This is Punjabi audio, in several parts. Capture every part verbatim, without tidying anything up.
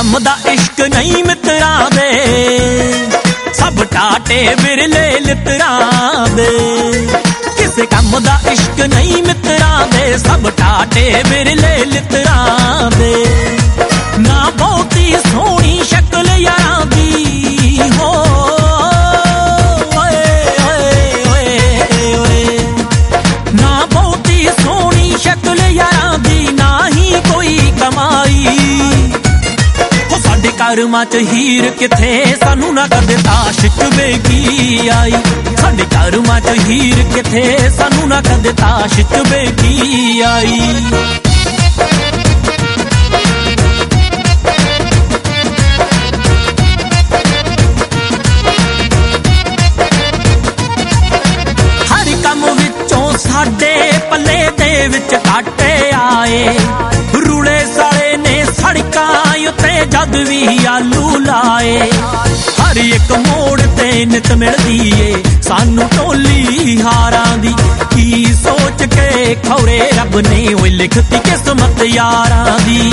ਕੰਮ ਦਾ ਇਸ਼ਕ ਨਹੀਂ ਮਿੱਤਰਾਂ ਦੇ, ਸਭ ਟਾਟੇ ਵਿਰਲੇ ਲਿੱਤਰਾਂ ਦੇ। ਕਿਸੇ ਕੰਮ ਦਾ ਇਸ਼ਕ ਨਹੀਂ ਮਿੱਤਰਾਂ ਦੇ, ਸਭ ਟਾਟੇ ਵਿਰਲੇ ਲਿੱਤਰਾਂ ਦੇ। ਨਾ ਬਹੁਤੀ ਸੋਹਣੀ ਸ਼ਕਲ ਯਾਰਾਂ ਦੀ ਹੋ, ਨਾ ਬਹੁਤੀ ਸੋਹਣੀ ਸ਼ਕਲ ਯਾਰਾਂ ਦੀ, ਨਾ ਹੀ ਕੋਈ ਕਮਾਈ। ਹੋ ਸਾਡੇ ਕਰਮਾਂ ਚ ਹੀਰ ਕਿੱਥੇ, ਸਾਨੂੰ ਨਾ ਕਦੇ ਤਾਸ਼ ਚੁਬੇਗੀ ਆਈ। ਸਾਡੇ ਕਰਮਾਂ ਚ ਹੀਰ ਕਿੱਥੇ, ਸਾਨੂੰ ਨਾ ਕਦੇ ਤਾਸ਼ ਚੁਬੇਗੀ ਆਈ। ਹਰ ਕੰਮ ਵਿੱਚੋਂ ਸਾਡੇ ਪੱਲੇ ਦੇ ਵਿੱਚ ਘਾਟੇ ਆਏ, ਰੂਲੇ ਸਾਲੇ ਨੇ ਸੜਕਾਂ ਉੱਤੇ ਜਦ ਵੀ ਆਲੂ ਲਾਏ। ਹਰ ਇੱਕ ਮੋੜ ਤੇ ਨਿਤ ਮਿਲਦੀ ਏ ਸਾਨੂੰ ਟੋਲੀ ਹਾਰਾਂ ਦੀ, ਕੀ ਸੋਚ ਕੇ ਖੌਰੇ ਰੱਬ ਨੇ ਓਏ ਲਿਖਤੀ ਕਿਸਮਤ ਯਾਰਾਂ ਦੀ।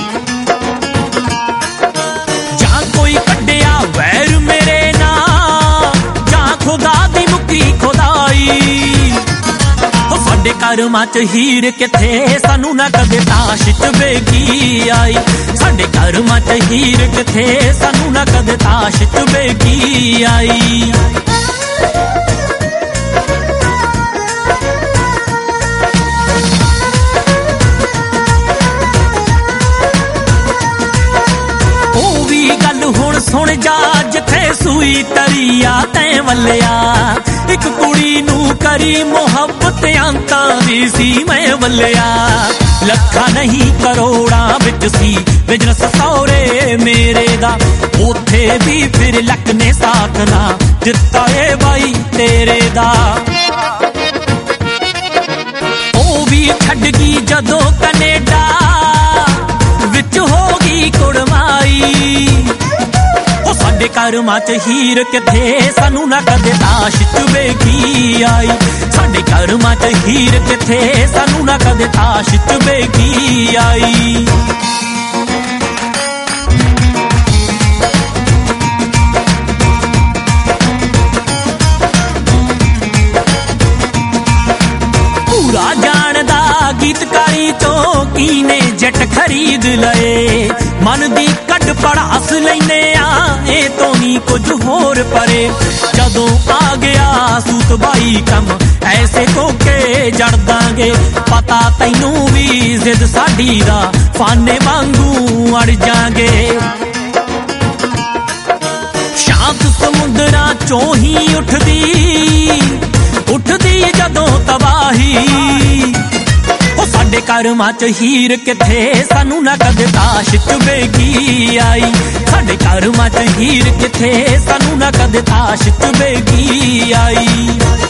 ਜਾਂ ਕੋਈ ਕੱਢਿਆ ਵੈਰ ਮੇਰੇ ਨਾਲ, ਜਾਂ ਖੁਦਾ ਦੀ ਮੁੱਕੀ ਖੁਦਾਈ। ਸਾਡੇ ਕਰਮਾਂ ਚ ਹੀਰ ਕਿੱਥੇ, ਸਾਨੂੰ ਨਾ ਕਦੇ ਤਾਸ਼ ਚੁਬੇਗੀ ਆਈ। ਸਾਡੇ ਕਰਮਾਂ ਚ ਹੀਰ ਕਿੱਥੇ, ਸਾਨੂੰ ਨਾ ਕਦੇ ਤਾਸ਼ ਚੁਬੇਗੀ ਆਈ। ਉਹ ਵੀ ਗੱਲ ਹੁਣ ਸੁਣ ਜਾ, ਜਿੱਥੇ ਸੂਈ ਤਰੀਆ ਤੈਂ ਵੱਲਿਆ। ਇੱਕ ਕੁੜੀ ਨੂੰ ਕਰੀ ਮੁਹੱਬਤ ਅੰਤਾਂ ਦੀ ਸੀ ਮੈਂ ਵੱਲਿਆ। ਲੱਖਾਂ ਨਹੀਂ ਕਰੋੜਾਂ ਵਿੱਚ ਸੀ ਬਿਜਨਸ ਸੌਰੇ ਮੇਰੇ ਦਾ, ਉੱਥੇ ਵੀ ਫਿਰ ਲੱਕ ਨੇ ਸਾਥ ਨਾ ਦਿੱਤਾ ਏ ਬਾਈ ਤੇਰੇ ਦਾ। ਉਹ ਵੀ ਛੱਡ ਗਈ ਜਦੋਂ ਕੈਨੇਡਾ ਵਿੱਚ ਹੋ ਗਈ ਕੁੜਮਾਈ। ਉਹ ਸਾਡੇ ਕਰਮਾਂ ਚ ਹੀਰ ਕਿੱਥੇ, ਸਾਨੂੰ ਨਾ ਕਦੇ ਤਾਸ਼ ਚੁਬੇਗੀ ਆਈ। ਸਾਡੇ ਕਰਮਾਂ ਚ ਹੀਰ ਕਿੱਥੇ, ਸਾਨੂੰ ਨਾ ਕਦੇ ਤਾਸ਼ ਚੁਬੇਗੀ ਆਈ। ਪੂਰਾ ਜਾਣਦਾ ਗੀਤਕਾਰੀ ਚੋਂ ਕੀਨੇ ਜੱਟ ਖਰੀਦ ਲਏ। ਮਨ ਦੀ ਕੱਢ ਪੜਾਸ ਲੈਨੇ ਆ, ਇਹ ਤੋਂ ਨਹੀਂ ਕੁਝ ਹੋਰ ਪਰੇ। ਜਦੋਂ ਆ ਗਿਆ ਸੂਤ ਬਾਈ ਕੰਮ, ਐਸੇ ਕੋਕੇ ਜੜ ਦਾਂਗੇ। ਪਤਾ ਤੈਨੂੰ ਵੀ ਜ਼ਿੱਦ ਸਾਡੀ ਦਾ, ਫਾਨੇ ਵਾਂਗੂ ਅੜ ਜਾਗੇ। ਸ਼ਾਂਤ ਸਮੁੰਦਰਾਂ ਚੋਂ ਹੀ ਉੱਠਦੀ ਉੱਠਦੀ ਜਦੋਂ ਤਬਾਹੀ। ਉਹ ਸਾਡੇ ਕਰਮਾਂ ਚ ਹੀਰ ਕਿੱਥੇ, ਸਾਨੂੰ ਨਾ ਕਦੇ ਤਾਸ਼ ਚੁਬੇਗੀ ਆਈ। ਸਾਡੇ ਕਰਮਾਂ ਚ ਹੀਰ ਕਿੱਥੇ, ਸਾਨੂੰ ਨਾ ਕਦੇ ਤਾਸ਼ ਚੁਬੇਗੀ ਆਈ।